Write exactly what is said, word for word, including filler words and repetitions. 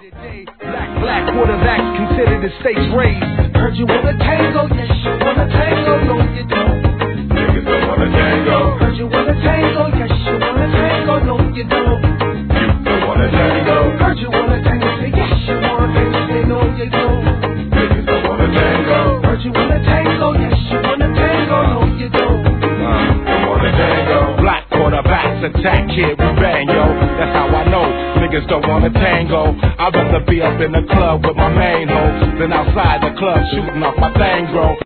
Black, black quarterbacks considered the stakes raised. Heard you wanna tango, yes you wanna tango, no you don't. Niggas don't wanna tango. Heard you wanna tango, yes you wanna tango, no you don't. You don't wanna tango. Heard you wanna tango, say yes you wanna tango, say no you don't. Niggas don't wanna tango. Heard you wanna tango, yes you wanna tango, no you don't. Uh, don't wanna tango. Black quarterbacks attack, kid, we bang, yo. That's how I know niggas don't wanna tango. I'd rather be up in the club with my main hoe than outside the club shooting off my thing, bro.